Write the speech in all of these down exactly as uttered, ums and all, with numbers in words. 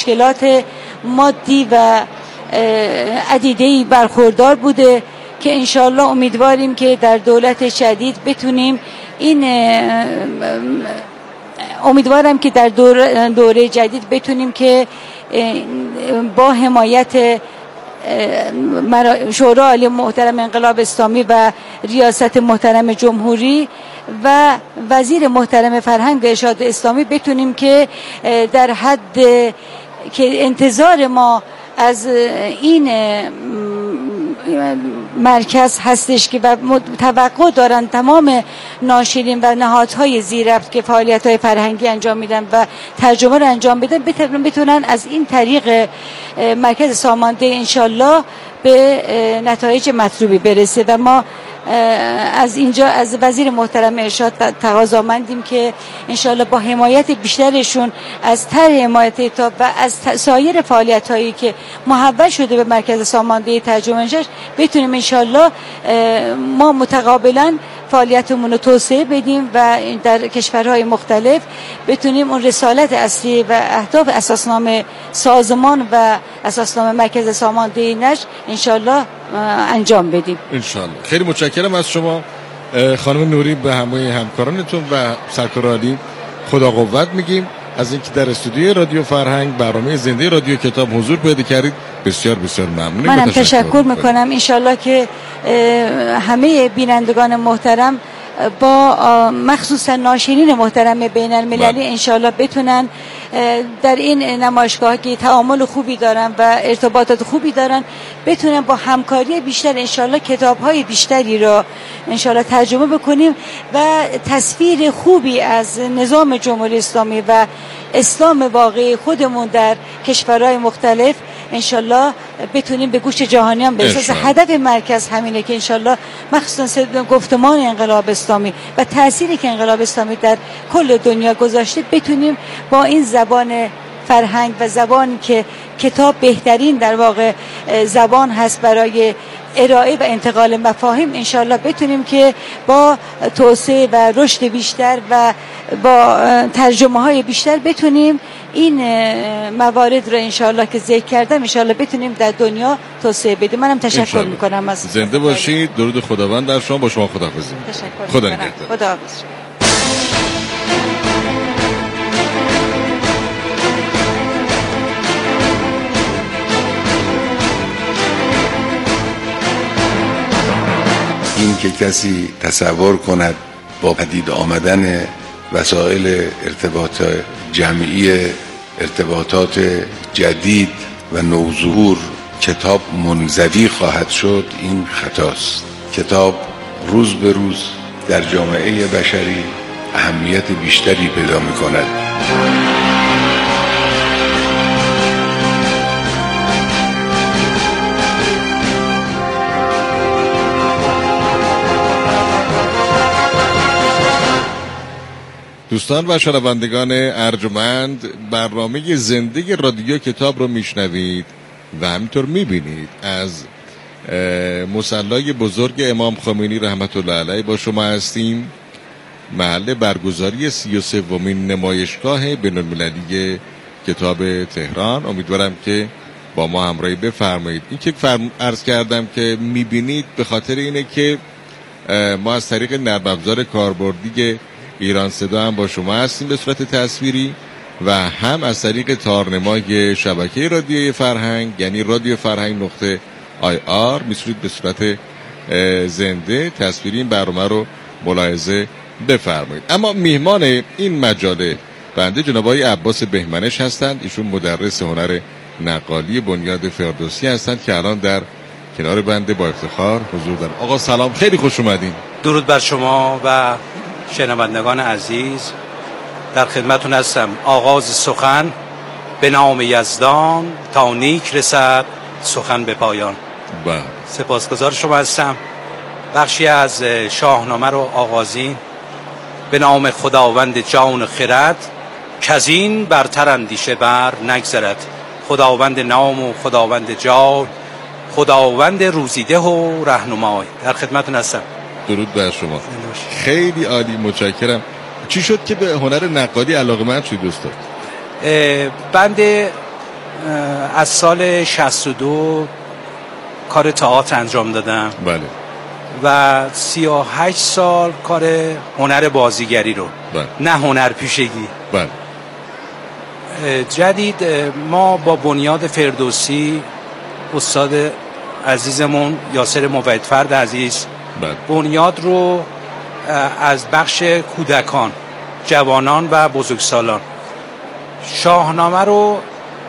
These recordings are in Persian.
مشکلات مادی و عدیده‌ای برخوردار بوده که انشالله امیدواریم که در دولت جدید بتونیم این امیدوارم که در دوره, دوره جدید بتونیم که با حمایت شورای عالی محترم انقلاب اسلامی و ریاست محترم جمهوری و وزیر محترم فرهنگ و ارشاد اسلامی بتونیم که در حد که انتظار ما از این مرکز هستش که توقع دارن تمام ناشرین و نهادهای زیرربط که فعالیت‌های فرهنگی انجام میدن و ترجمه رو انجام بدن بتونن از این طریق مرکز سامانده انشالله به نتایج مطلوبی برسه و ما از اینجا از وزیر محترم ارشاد تقاضا مندیم که انشالله با حمایت بیشترشون از طرح حمایت کتاب و از سایر فعالیت هایی که محول شده به مرکز سامانده ترجمه نشر بتونیم انشالله ما متقابلا فعالیتمون رو توسعه بدیم و در کشورهای مختلف بتونیم اون رسالت اصلی و اهداف اساسنامه سازمان و اساسنامه مرکز سامانده نشر انشالله انجام بدیم انشالله. خیلی متشکرم از شما خانم نوری، به همه همکارانتون و سرکار عالی خدا قوت میگیم از اینکه در استودیوی رادیو فرهنگ برنامه زنده رادیو کتاب حضور پیدا کردید. بسیار بسیار ممنونم. منم تشکر میکنم. انشالله که همه بینندگان محترم با مخصوصا ناشرین محترم بین المللی انشالله بتونن در این نمایشگاه که تعامل خوبی دارن و ارتباطات خوبی دارن بتونن با همکاری بیشتر انشالله کتاب‌های بیشتری رو انشالله ترجمه بکنیم و تصویر خوبی از نظام جمهوری اسلامی و اسلام واقعی خودمون در کشورهای مختلف انشالله بتونیم به گوش جهانیان برسیم. هدف مرکز همینه که انشالله مخصوصا گفتمان انقلاب اسلامی و تأثیری که انقلاب اسلامی در کل دنیا گذاشته بتونیم با این زبان فرهنگ و زبانی که کتاب بهترین در واقع زبان هست برای ارائه و انتقال مفاهیم انشالله بتونیم که با توسعه و رشد بیشتر و با ترجمه های بیشتر بتونیم این موارد رو انشالله که ذکر کردم انشالله بتونیم در دنیا توسعه بدیم. منم تشکر میکنم از زنده باشید. درود خداوند در شما. با شما خداحافظی. تشکر خدا نگهدار. خداحافظ. این که کسی تصور کند با پدید آمدن وسایل ارتباط جمعی ارتباطات جدید و نوظهور کتاب منزوی خواهد شد، این خطاست. کتاب روز به روز در جامعه بشری اهمیت بیشتری پیدا می کند. دوستان و شنوندگان ارجمند، برنامه زنده رادیو کتاب رو میشنوید و همینطور میبینید. از مصلی بزرگ امام خمینی رحمت الله علیه با شما هستیم. محل برگزاری سی و سومین نمایشگاه بین المللی کتاب تهران. امیدوارم که با ما همراهی بفرمایید. این که فرم عرض کردم که میبینید به خاطر اینه که ما از طریق نرم افزار کاربردی ایران صدا هم با شما هستیم به صورت تصویری و هم از طریق تارنمای شبکه رادیوی فرهنگ، یعنی رادیو فرهنگ نقطه آی آر میتونید به صورت زنده تصویری این برنامه رو ملاحظه بفرمایید. اما میهمان این مجله بنده جناب آقای عباس بهمنش هستند. ایشون مدرس هنر نقالی بنیاد فردوسی هستند که الان در کنار بنده با افتخار حضور دارن. آقا سلام، خیلی خوش اومدین. درود بر شما و شنوندگان عزیز. در خدمتون هستم. آغاز سخن به نام یزدان تا نیک رسد سخن به پایان. با سپاسگزار شما هستم. بخشی از شاهنامه رو آغازین. به نام خداوند جان خرد کزین برتر اندیشه بر نگذرد. خداوند نام و خداوند جان، خداوند روزیده و رهنمای. در خدمتون هستم. درود بر شما. خیلی عالی، متشکرم. چی شد که به هنر نقالی علاقه‌مند شدید استاد؟ بنده از سال شصت و دو کار تئاتر انجام دادم. بله. و سی و هشت سال کار هنر بازیگری رو. بله. نه هنر پیشگی. بله. جدید ما با بنیاد فردوسی استاد عزیزمون یاسر موحدفرد عزیز بله. بنیاد رو از بخش کودکان، جوانان و بزرگسالان، شاهنامه رو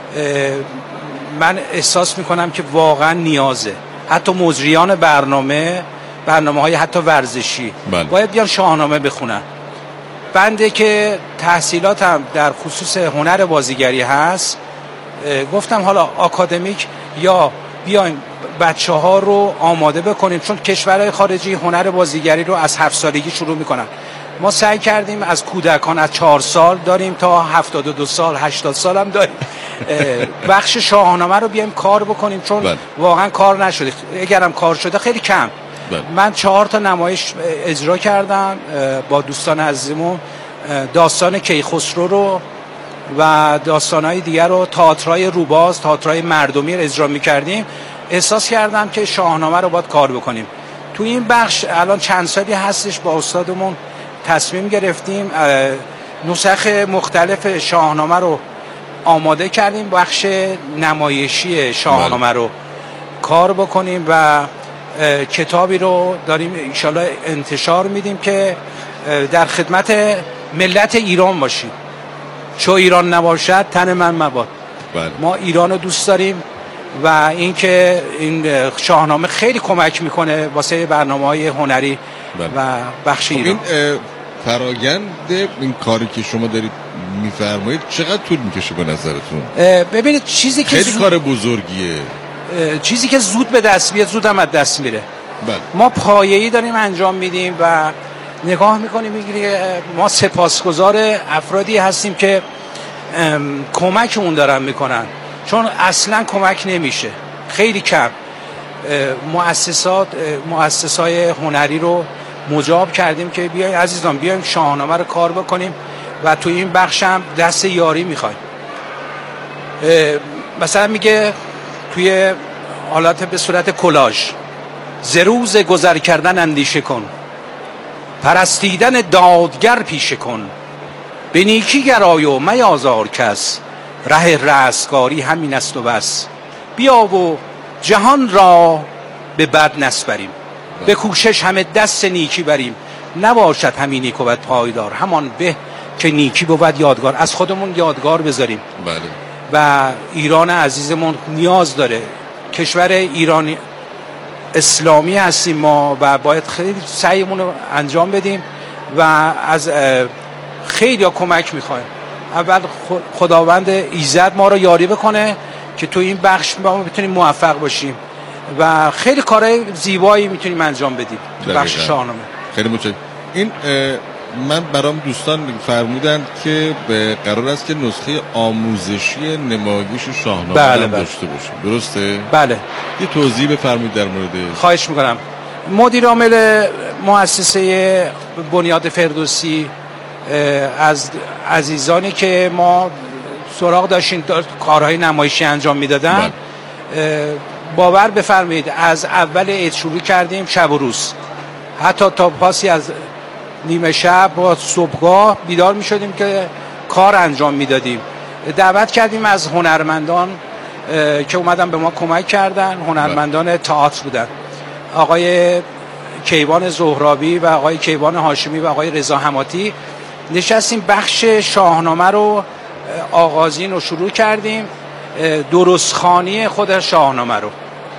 من احساس میکنم که واقعا نیازه. حتی مجریان برنامه برنامه های حتی ورزشی بله. باید بیان شاهنامه بخونن. بنده که تحصیلاتم در خصوص هنر بازیگری هست، گفتم حالا آکادمیک یا بیایم بچه ها رو آماده بکنیم، چون کشورهای خارجی هنر بازیگری رو از هفت سالگی شروع میکنن. ما سعی کردیم از کودکان از چهار سال داریم تا هفتاد و دو سال، هشتاد سال هم داریم. بخش شاهنامه رو بیایم کار بکنیم، چون بله. واقعا کار نشده. اگرم کار شده خیلی کم. بله. من چهار تا نمایش اجرا کردم با دوستان عزیزمون، داستان کیخسرو رو و داستانهای دیگر رو، تئاترهای روباز، تئاترهای مردمی رو اجرا می‌کردیم. احساس کردم که شاهنامه رو باید کار بکنیم. تو این بخش الان چند سالی هستش با استادمون تصمیم گرفتیم نسخ مختلف شاهنامه رو آماده کردیم، بخش نمایشی شاهنامه رو کار بکنیم و کتابی رو داریم انشالله انتشار میدیم که در خدمت ملت ایران باشیم. چو ایران نباشد تن من مباد. بله. ما ایران رو دوست داریم و اینکه این شاهنامه خیلی کمک میکنه واسه برنامه‌های هنری بله. و بخش ایران. این فرآیند این کاری که شما دارید میفرمایید چقدر طول میکشه به نظرتون؟ ببینید چیزی که خیلی زود... کار بزرگیه. چیزی که زود به دست بیاد زود هم از دست میره. بله. ما پایه‌ای داریم انجام میدیم و نگاه میکنیم میگیری ما سپاسگزار افرادی هستیم که کمک اون دارن میکنن، چون اصلا کمک نمیشه، خیلی کم. مؤسسات مؤسسای هنری رو مجاب کردیم که بیاین عزیزان بیاین شاهنامه رو کار بکنیم و توی این بخش هم دست یاری میخوایم. مثلا میگه توی حالات به صورت کلاژ، ز روز گذر کردن اندیشه کن، پرستیدن دادگر پیشه کن، به نیکی گرای و میازار کس، ره رستگاری همین است و بس. بیا و جهان را به بد نسپریم، به کوشش همه دست نیکی بریم، نباشد همین نیک و بد پایدار، همان به که نیکی بود یادگار. از خودمون یادگار بذاریم. بله. و ایران عزیزمون نیاز داره. کشور ایرانی اسلامی هستیم ما و باید خیلی سعیمون رو انجام بدیم و از خیلی ها کمک میخوایم. اول خداوند ایزد ما رو یاری بکنه که تو این بخش ما بتونیم موفق باشیم و خیلی کارهای زیبایی میتونیم انجام بدیم تو بخش شاهنامه. خیلی متشکرم. این من برام دوستان فرمودند که قرار است که نسخه آموزشی نمایش شاهنامه بله هم بله. داشته باشیم، درسته؟ بله. یه توضیح بفرمایید در مورد. خواهش میکنم. مدیر عامل مؤسسه بنیاد فردوسی از عزیزانی که ما سراغ داشتیم کارهای نمایشی انجام میدادن، باور بفرمایید از اول عید شروع کردیم، شب و روز، حتی تا پاسی از نیمه شب با صبحگاه بیدار می شدیم که کار انجام می دادیم. دعوت کردیم از هنرمندان که اومدن به ما کمک کردن، هنرمندان تئاتر بودن، آقای کیوان زهرابی و آقای کیوان هاشمی و آقای رضا حماتی. نشستیم بخش شاهنامه رو آغازین رو شروع کردیم، درستخوانی خود شاهنامه رو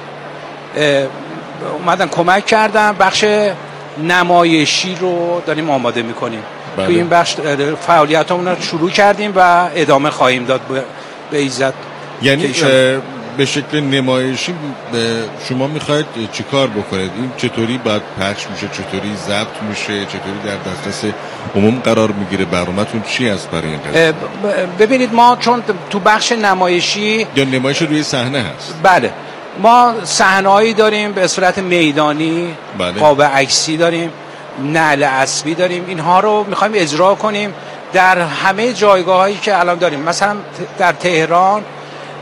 اومدن کمک کردن. بخش نمایشی رو داریم آماده میکنیم. بله. تو این بخش فعالیتامون رو شروع کردیم و ادامه خواهیم داد به ایزد. یعنی به شکل نمایشی شما میخواید چیکار بکنید؟ این چطوری باید پخش میشه، چطوری ضبط میشه، چطوری در دسترس عموم قرار میگیره؟ برنامه‌تون چی است برای این قضیه؟ ببینید ما چون تو بخش نمایشی یا نمایش روی صحنه هست. بله، ما صحنه‌ای داریم به صورت میدانی، بله. قاب عکسی داریم، نعل اسبی داریم. اینها رو میخوایم اجرا کنیم در همه جایگاهایی که الان داریم. مثلا در تهران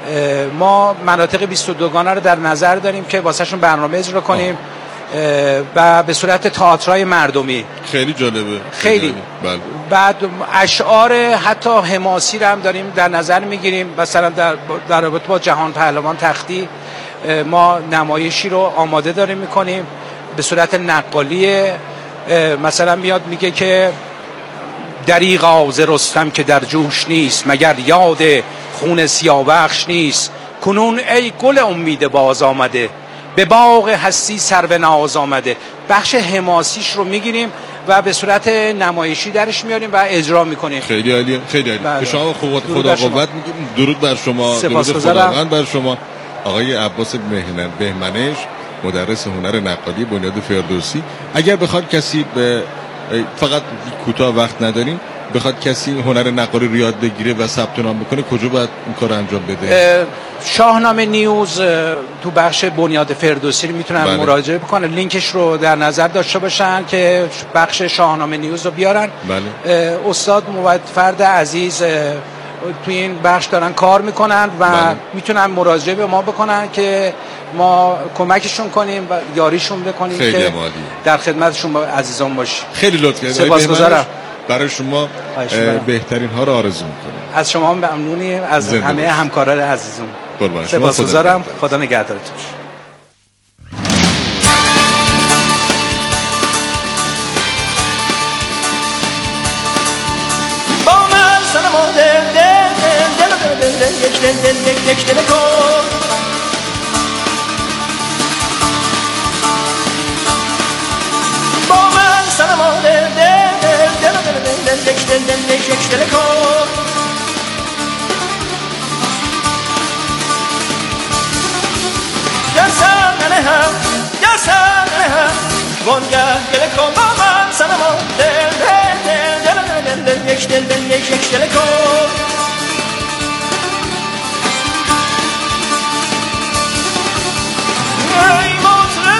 ما مناطق بیست و دو گانه رو در نظر داریم که واسهشون برنامه اجرا کنیم و به صورت تئاترای مردمی. خیلی جالبه. خیلی. بله. بعد اشعار حتی حماسی رو هم داریم در نظر میگیریم. مثلا در در رابطه با جهان پهلوان تختی ما نمایشی رو آماده داریم میکنیم به صورت نقالی. مثلا میاد میگه که دریغا ز رستم که در جوش نیست، مگر یاد خون سیاوخش نیست. کنون ای گل امید باز آمده، به باغ هستی سرو ناز آمده. بخش حماسیش رو میگیریم و به صورت نمایشی درش میاریم و اجرا میکنیم. خیلی عالیه، خیلی عالی. به شما خدا قوت میگیم. درود بر شما، درود خداوند بر شما. آقای عباس بهمنش، مدرس هنر نقالی بنیاد فردوسی. اگر بخواد کسی به فقط کوتاه وقت نداریم، بخواد کسی هنر نقالی رو یاد بگیره و ثبت نام بکنه، کجا باید این کار انجام بده؟ شاهنامه نیوز تو بخش بنیاد فردوسی میتونن بله. مراجعه بکنن. لینکش رو در نظر داشته باشن که بخش شاهنامه نیوز رو بیارن. بله. استاد موعد فرد عزیز تو این بخش دارن کار میکنن و بله. میتونن مراجعه به ما بکنن که ما کمکشون کنیم و یاریشون بکنیم که مالی. در خدمتشون با عزیزان باشیم. خیلی لطف کردید. سپاسگزارم. برای شما بهترین ها رو آرزو میکنیم. از شما ممنونیم، از همه باش. همکاران عزیزم. سپاسگزارم. خدا نگهدارتون. با من سلام دل دل دل دل دل دل یک دل دل یک دل کن. با من سلام دل دل دل دل دل دل یک دل دل یک دل کن. گرسن هم گرسن هم وانگه گل کن. با من سلام دل دل دل دل دل یک دل دل یک دل کن. ای مطرب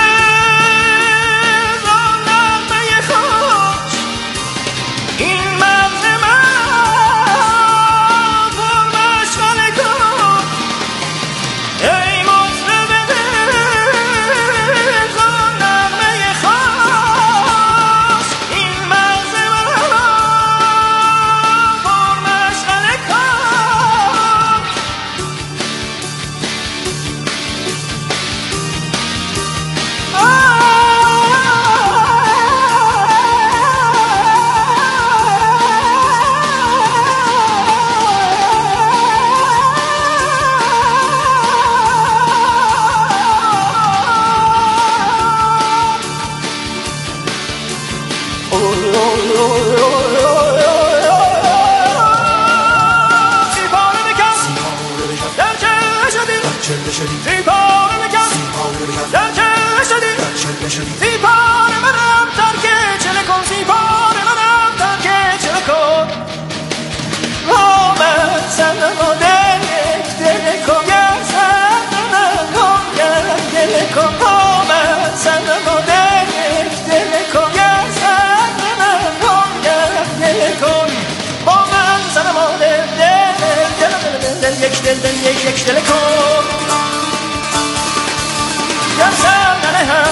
دل را نغمه خوش، این مغز من پر مشغله کن. ای مطرب دل را نغمه خوش، این مغز من پر مشغله کن. زیبار منم ترک چله کن، زیبار منم ترک چله کن. آمد سنم دل دل کن، گرسنم کن دل کن. آمد سنم دل دل کن، گرسنم کن دل کن. با من سنم دل دل دل دل یک دل دل یک دل کن. گرسنم هم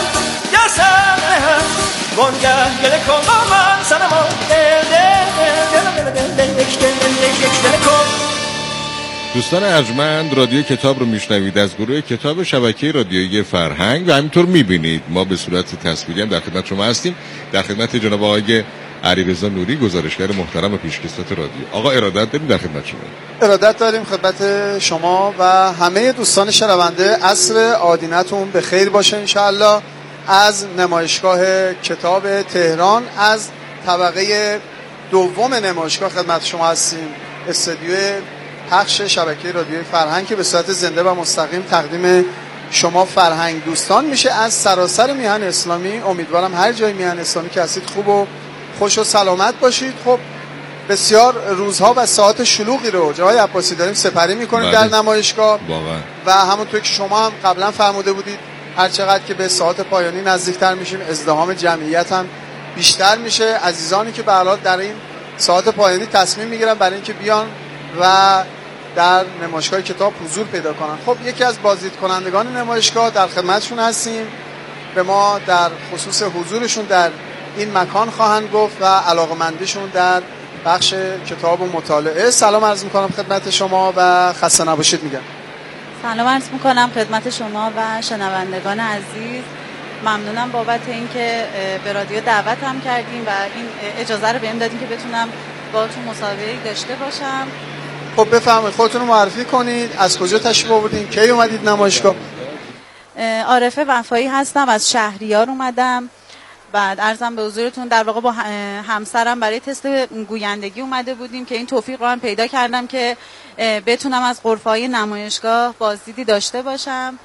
وانگه گل کن. با من سنما دل دل دل دل دل یک دل دل یک دل کن. دوستان ارجمند، رادیو کتاب رو میشنوید از گروه کتاب شبکه رادیویی فرهنگ و همینطور میبینید ما به صورت تصویری هم در خدمت شما هستیم. در خدمت جناب آقای علیرضا نوری، گزارشگر محترم و پیشکسوت رادیو. آقا ارادت داریم در خدمت شما. ارادت داریم خدمت شما و همه دوستان شنونده. عصر آدینتون به خیر باشه انشاءالله. از نمایشگاه کتاب تهران، از طبقه دوم نمایشگاه خدمت شما هستیم. استودیو پخش شبکه رادیوی فرهنگ که به صورت زنده و مستقیم تقدیم شما فرهنگ دوستان میشه از سراسر میهن اسلامی. امیدوارم هر جای میهن اسلامی که هستید خوب و خوش و سلامت باشید. خب بسیار روزها و ساعت شلوغی رو جای عباسی داریم سپری میکنیم در نمایشگاه واقعا. و همونطور که شما هم قبلا فرموده بودید هر چقدر که به ساعت پایانی نزدیکتر میشیم ازدحام جمعیت هم بیشتر میشه. عزیزانی که به هر حال در این ساعت پایانی تصمیم میگیرن برای اینکه بیان و در نمایشگاه کتاب حضور پیدا کنند. خب یکی از بازدید کنندگان نمایشگاه در خدمتشون هستیم، به ما در خصوص حضورشون در این مکان خواهند گفت و علاقمندیشون در بخش کتاب و مطالعه. سلام عرض میکنم خدمت شما و خسته نباشید میگم. سلام عرض میکنم خدمت شما و شنوندگان عزیز. ممنونم بابت اینکه به رادیو دعوت هم کردیم و این اجازه رو بهم دادین که بتونم باهاتون مصاحبه‌ای داشته باشم. خب بفرمایید خودتون رو معرفی کنید، از کجا تشریف آوردین، کی اومدید نمایشگاه؟ عارفه وفایی هستم، از شهریار اومدم. بعد عرضم به حضورتون در واقع با همسرم برای تست گویندگی اومده بودیم که این توفیق رو هم پیدا کردم که بتونم از غرفه‌های نمایشگاه بازدیدی داشته باشم.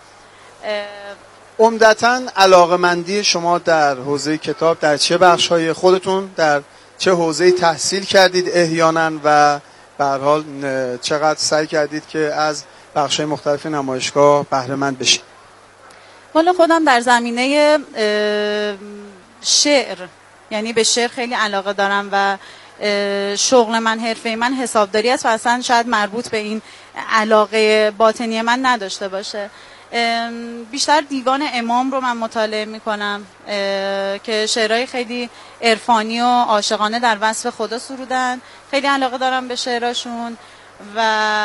عمدتاً علاقه‌مندی شما در حوزه کتاب در چه بخش‌های خودتون در چه حوزه‌ای تحصیل کردید احیانا و به هر حال چقدر سعی کردید که از بخش‌های مختلف نمایشگاه بهره مند بشید؟ والا خودم در زمینه شعر، یعنی به شعر خیلی علاقه دارم و شغل من، حرفه من حسابداری است و اصلا شاید مربوط به این علاقه باطنی من نداشته باشه. بیشتر دیوان امام رو من مطالعه میکنم که شعرهای خیلی عرفانی و عاشقانه در وصف خدا سرودن. خیلی علاقه دارم به شعراشون و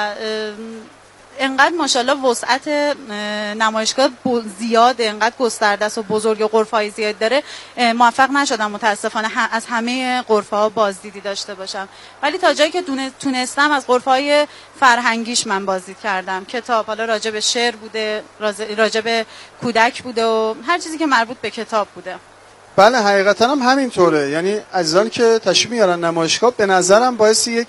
انقدر ماشاءالله وسعت نمایشگاه زیاده، انقدر گسترده است و بزرگ و غرفه‌های زیاد داره، موفق نشدم متاسفانه از همه غرفه‌ها بازدیدی داشته باشم، ولی تا جایی که تونستم از غرفه‌های فرهنگیش من بازدید کردم. کتاب، حالا راجع به شعر بوده، راجع به کودک بوده و هر چیزی که مربوط به کتاب بوده. بله حقیقتا هم همینطوره، یعنی عزیزانی که تشریف میارن نمایشگاه به نظرم باعث یک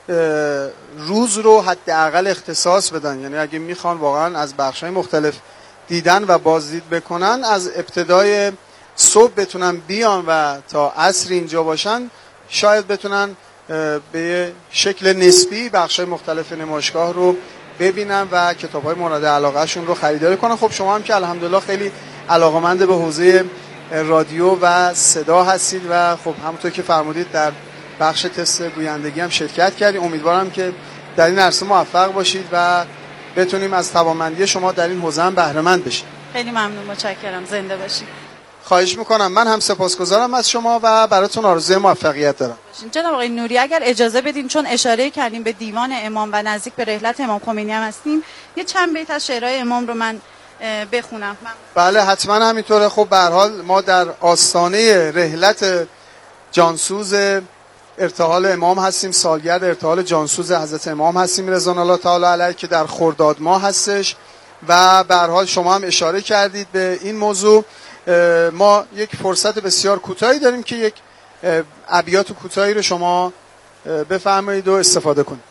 روز رو حداقل اختصاص بدن، یعنی اگه میخوان واقعا از بخش‌های مختلف دیدن و بازدید بکنن، از ابتدای صبح بتونن بیان و تا عصر اینجا باشن، شاید بتونن به شکل نسبی بخش‌های مختلف نمایشگاه رو ببینن و کتاب‌های مورد علاقه‌شون رو خریداری کنن. خب شما هم که الحمدلله خیلی علاقه‌مند به حوزه رادیو و صدا هستید و خب همونطور که فرمودید در بخش تست گویندگی هم شرکت کردیم. امیدوارم که در این عرصه موفق باشید و بتونیم از توانمندی شما در این حوزه هم بهره مند بشیم. خیلی ممنون، متشکرم، زنده باشید. خواهش میکنم، من هم سپاسگزارم از شما و براتون آرزوی موفقیت دارم. جناب آقای نوری اگر اجازه بدین، چون اشاره کردیم به دیوان امام و نزدیک به رحلت امام خمینی هم هستیم، یه چند بیت از شعرهای امام رو من بخونم. بله حتما همینطوره. خب به هر حال ما در آستانه رحلت جانسوز ارتحال امام هستیم، سالگرد ارتحال جانسوز حضرت امام هستیم رضوان الله تعالی علیه که در خرداد ماه هستش و به هر حال شما هم اشاره کردید به این موضوع. ما یک فرصت بسیار کوتاهی داریم که یک ابیات کوتاهی رو شما بفرمایید و استفاده کنید.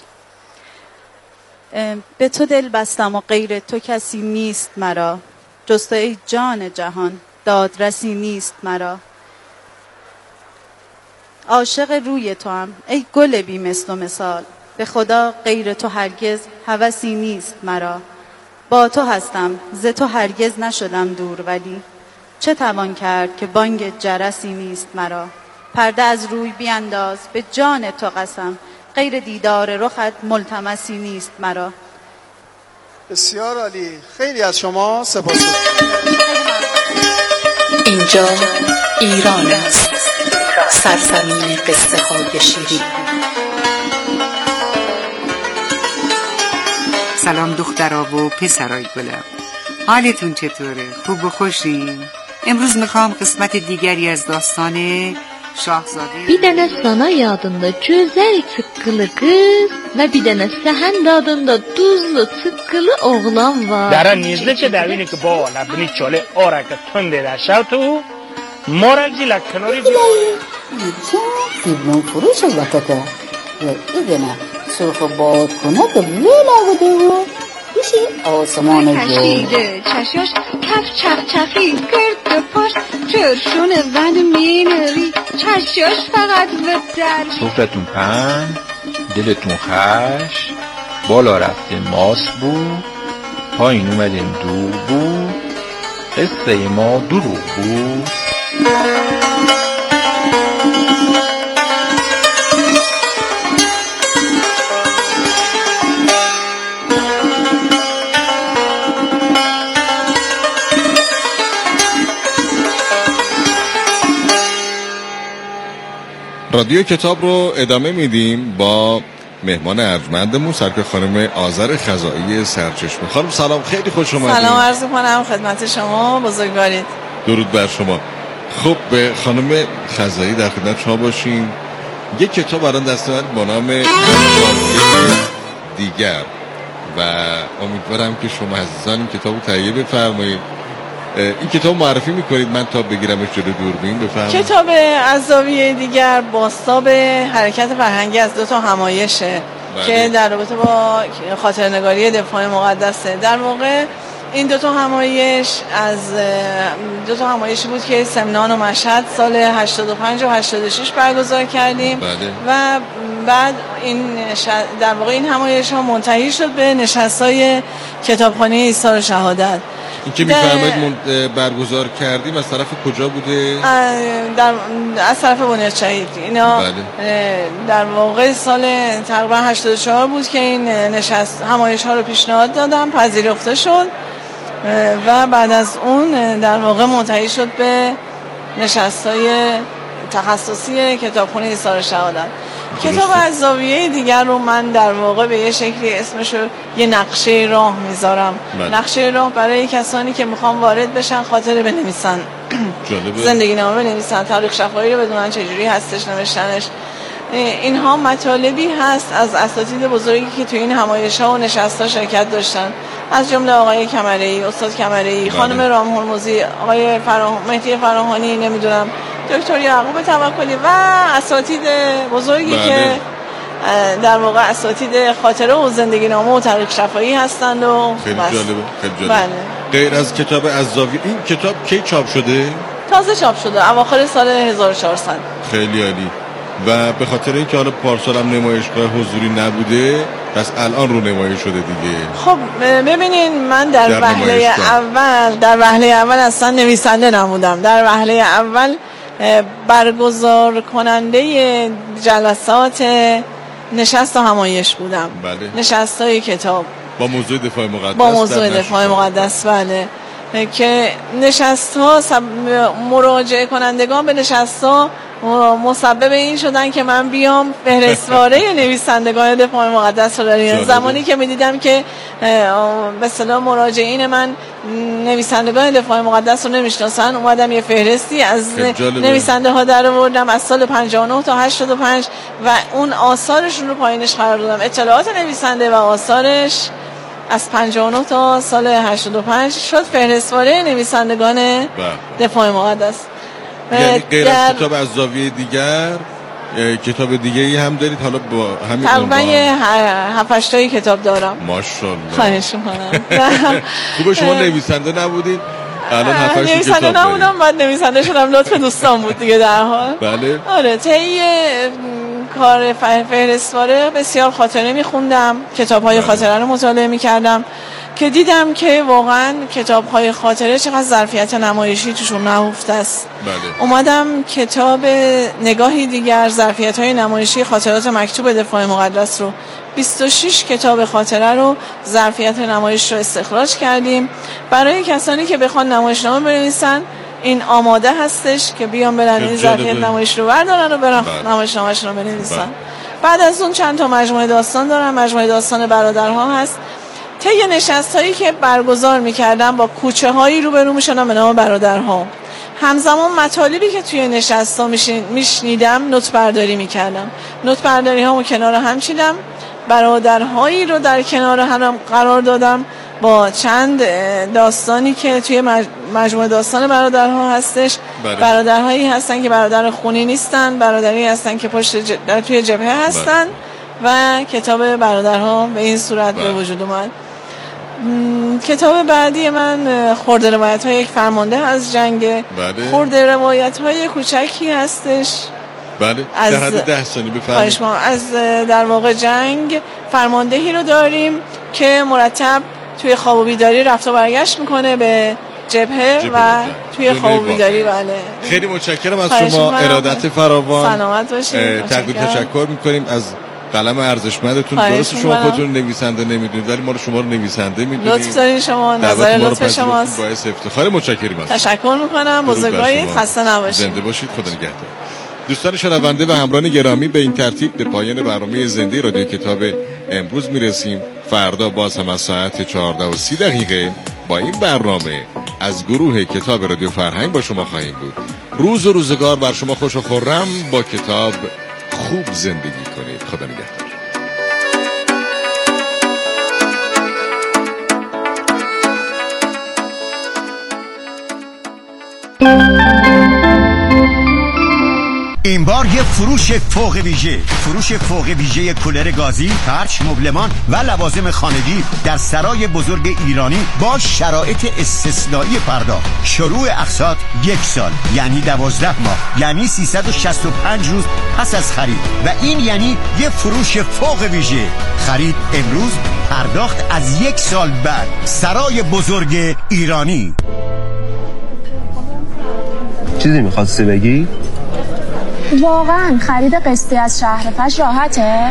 به تو دل بستم و غیر تو کسی نیست مرا، جز تو ای جان جهان دادرسی نیست مرا. عاشق روی تو هم ای گل بی مثل و مثال، به خدا غیر تو هرگز هوسی نیست مرا. با تو هستم ز تو هرگز نشدم دور، ولی چه توان کرد که بانگ جرسی نیست مرا. پرده از روی بیانداز به جان تو قسم، غیر دیدار رخت ملتمسی نیست مرا. بسیار عالی، خیلی از شما سپاسگزارم. اینجا ایران است، سرزمین قصه های شیرین. سلام دخترا و پسرای گلم، حالتون چطوره؟ خوب و خوشین؟ امروز میخوام قسمت دیگری از داستان شاهزاده. Bir dənə sana yadında gözəl çıqqılı qız və bir dənə səhənd adında duzlu çıqqılı oğlan var. Dara nizde che davini che bo la briciole ora che tonde da shautu moralji la kanori di. فیلم فروش البته ایدنا سرخ باد کنه تو لیلا بوده و میشه آسمان جو کشیده چشاش کف چخ چخی کرد پاش چرشونه وند مینری چشاش فقط به در. سفرتون پهن، دلتون خش، بالا رفته ماس بود، پایین اومدین دور بود، قصه ما دروغ بود. رادیو کتاب رو ادامه میدیم با مهمان ارجمندمون سرکار خانم آذر خزائی سرچشمه. خانم سلام، خیلی خوش اومدید. سلام عرض می‌کنم خدمت شما، بزرگوارید. درود بر شما. خب به خانم خزائی در خدمت شما باشیم. یک کتاب الان دست من با نام دیگر و امیدوارم که شما عزیزان این کتاب رو تهیه بفرمایید. این کتاب معرفی میکنید من تا بگیرمش جلو دوربین بفرمایید. کتاب از زاویه دیگر بازتاب حرکت فرهنگی از دو تا همایشه بله. که در رابطه با خاطرنگاری دفاع مقدسه. در واقع این دو تا همایش از دو تا همایشی بود که سمنان و مشهد سال هشتاد و پنج و هشتاد و شش برگزار کردیم بله. و بعد این در واقع این همایش ها منتهی شد به نشست‌های کتابخانه ایثار شهادت. این که می‌فرمایید برگزار کردیم از طرف کجا بوده؟ در از طرف بنیاد شهید. اینا بله. در واقع سال تقریبا هشتاد و چهار بود که این نشست همایش ها رو پیشنهاد دادم، پذیرفته شد و بعد از اون در واقع منتهی شد به نشست‌های تخصصی کتابخانه ایثار شهادت. کتاب از زاویه دیگر رو من در واقع به یه شکلی اسمشو یه نقشه راه میذارم. نقشه راه برای کسانی که میخوان وارد بشن، خاطره بنویسن، زندگی نامه بنویسن، تاریخ شفاهی رو بدونن چجوری هستش نوشتنش. اینها مطالبی هست از اساتید بزرگی که تو این همایش‌ها و نشست‌ها شرکت داشتن، از جمله آقای کمره‌ای، استاد کمره‌ای، خانم رام هرمزی، آقای فراه... مهدی فراهانی، نمیدونم دکتر یعقوب توکلی و اساتید بزرگی بله. که در واقع اساتید خاطره و زندگی نامه و تاریخ شفاهی هستند و خیلی جالبه. خیلی جالبه. بله. غیر از کتاب از زاویه، این کتاب کی چاپ شده؟ تازه چاپ شده، اواخر سال هزار و چهارصد. خیلی عالی. و به خاطر اینکه حالا پارسال هم نمایشگاه حضوری نبوده پس الان رو نمایش شده دیگه. خب ببینین من در, در وهله اول در وهله اول اصلا نویسنده نبودم. در وهله اول برگزار کننده جلسات نشست و همایش بودم. بله. نشست های کتاب با موضوع دفاع مقدس. با موضوع دفاع مقدس بله. که نشست ها سب... مراجعه کنندگان به نشست ها مسبب این شدن که من بیام فهرستواره نویسندگان دفاع مقدس رو داریم. زمانی که میدیدم که به اصطلاح مراجعین من نویسندگان دفاع مقدس رو نمیشناسن، اومدم یه فهرستی از نویسنده ها در آوردم از سال پنجاه و نه تا هشتاد و پنج و اون آثارشون رو پایینش قرار دادم. اطلاعات نویسنده و آثارش از پنجاه و نه تا سال هشتاد و پنج شد فهرستواره نویسندگان دفاع مقدس. یعنی غیر از کتاب از زاویه دیگر کتاب دیگه ای هم دارید؟ حالا با همین تقریبا یه هفت هشت تایی کتاب دارم. ماشاءالله. خواهش می‌کنم. خوبه شما نویسنده نبودید الان هفت هشت کتاب نویسنده نبودم، بعد نویسنده شدم، لطف دوستان بود دیگه در حال. بله. آره طی کار فهرستواره بسیار خاطره می‌خوندم، کتاب‌های خاطره رو مطالعه می‌کردم که دیدم که واقعا کتاب‌های خاطره چقدر ظرفیت نمایشی توشون نهفته است. بله. اومدم کتاب نگاهی دیگر ظرفیت‌های نمایشی خاطرات مکتوب دفاع مقدس رو بیست و شش کتاب خاطره رو ظرفیت نمایش رو استخراج کردیم برای کسانی که بخوان نمایشنامه بنویسن. این آماده هستش که بیان برن این ظرفیت نمایش رو بردارن و برن نمایشنامه‌شون رو بنویسن. بعد از اون چند تا مجموعه داستان دارم. مجموعه داستان برادرها هست. طی نشست‌هایی که برگزار می‌کردم با کوچه‌هایی روبرو می‌شدم به نام برادرها. همزمان مطالبی که توی نشست‌ها میشنیدم نوت برداری می‌کردم. نوت برداری‌هامو کنار هم چیدم. برادرهایی رو در کنار هم قرار دادم با چند داستانی که توی مجموعه داستان برادرها هستش. بله. برادرهایی هستن که برادر خونی نیستن، برادری هستن که پشت ج... توی جبهه هستن. بله. و کتاب برادرها به این صورت بله. به وجود اومد. کتاب بعدی من خرده روایت های یک فرمانده از جنگ. بله. خرده روایت های کوچکی هستش. بله. از در حد ده ثانیه بفرمایید. از در واقع جنگ فرماندهی رو داریم که مرتب توی خواب و بیداری رفت و برگشت میکنه به جبهه, جبهه و توی خواب و بیداری. بله. خیلی متشکرم از شما، ارادت فراوان. سلامت باشید. تقدیر تشکر میکنیم از قلم ارزشمندتون. درست شما خودتون نویسنده نمیدونید ولی ما رو شما رو نویسنده میدونید. لطف دارین شما، نظر لطف شماست. باعث افتخار. متشکرم. تشکر میکنم. بزرگوارید. خسته نباشید. زنده باشید. خدا نگهدار. دوستان شنونده و همراهان گرامی، به این ترتیب به پایان برنامه زنده رادیو کتاب امروز میرسیم. فردا باز هم از ساعت چهارده و سی دقیقه با این برنامه از گروه کتاب رادیو فرهنگ با شما خواهیم بود. روز و روزگار بر شما خوش و خرم. با کتاب خوب زندگی کنید. خدا نگهدار. این بار یه فروش فوق ویژه فروش فوق ویژه کولر گازی، پرچ، مبلمان و لوازم خانگی در سرای بزرگ ایرانی با شرایط استثنایی پرداخت. شروع اقساط یک سال یعنی دوازده ماه، یعنی سیصد و شصت و پنج روز پس از خرید، و این یعنی یه فروش فوق ویژه. خرید امروز، پرداخت از یک سال بعد. سرای بزرگ ایرانی. چیزی میخواستی بگی؟ واقعا خرید قسطی از شهرفش راحته؟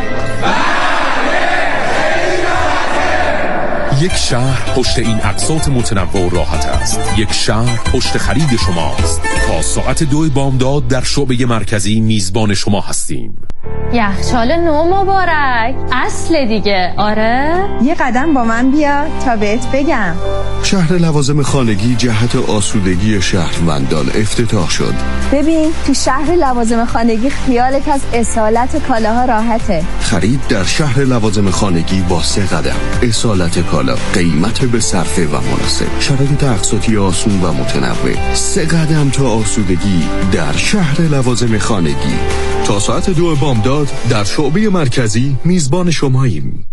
یک شهر پشت این اقساط متنوع و راحت است. یک شهر پشت خرید شماست. تا ساعت دو بامداد در شعبه مرکزی میزبان شما هستیم. یخچال نو مبارک، اصل دیگه. آره یه قدم با من بیا تا بهت بگم. شهر لوازم خانگی جهت آسودگی شهروندان افتتاح شد. ببین تو شهر لوازم خانگی خیالت از اصالت کالاها راحته. خرید در شهر لوازم خانگی با سه قدم. اصالت کالا، قیمت به صرفه و مناسب، شرایط اقساطی آسون و متنوع. سه قدم تا آسودگی در شهر لوازم خانگی. تا ساعت دو بامداد در شعبه مرکزی میزبان شماییم.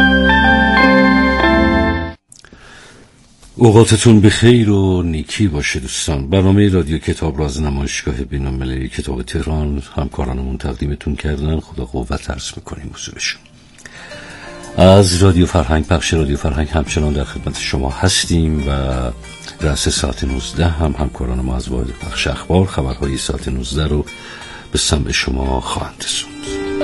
اوقاتتون بخیر و نیکی باشه دوستان. برنامه رادیو کتاب را از نمایشگاه بین‌المللی کتاب تهران همکارانمون تقدیمتون کردن. خدا قوت عرض میکنیم حضورشون. از رادیو فرهنگ، بخش رادیو فرهنگ همچنان در خدمت شما هستیم و رأس ساعت نوزده هم همکاران ما از واحد بخش اخبار خبرهای ساعت نوزده رو به سمع شما خواهند رسوند.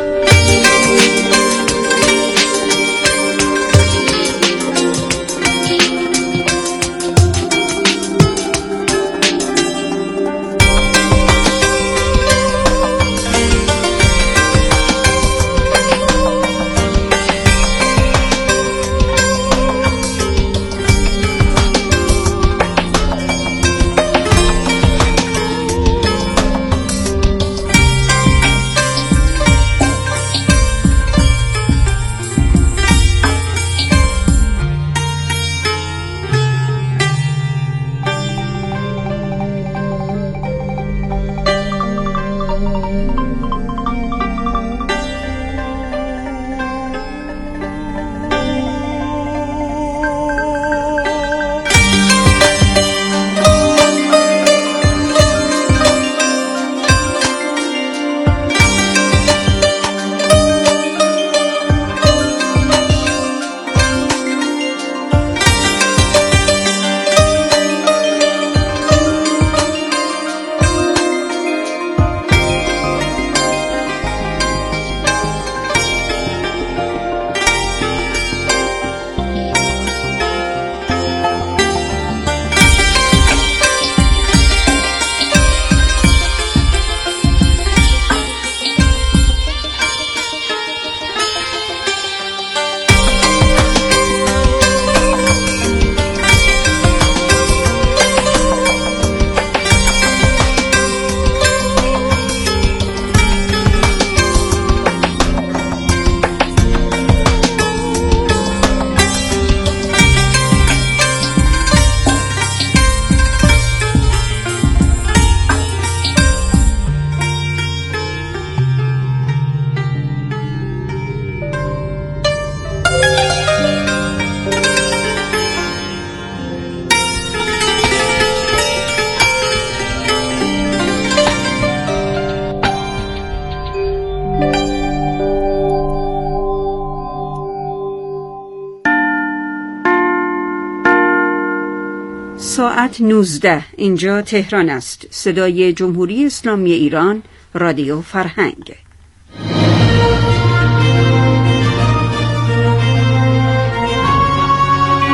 ساعت نوزده. اینجا تهران است. صدای جمهوری اسلامی ایران، رادیو فرهنگ.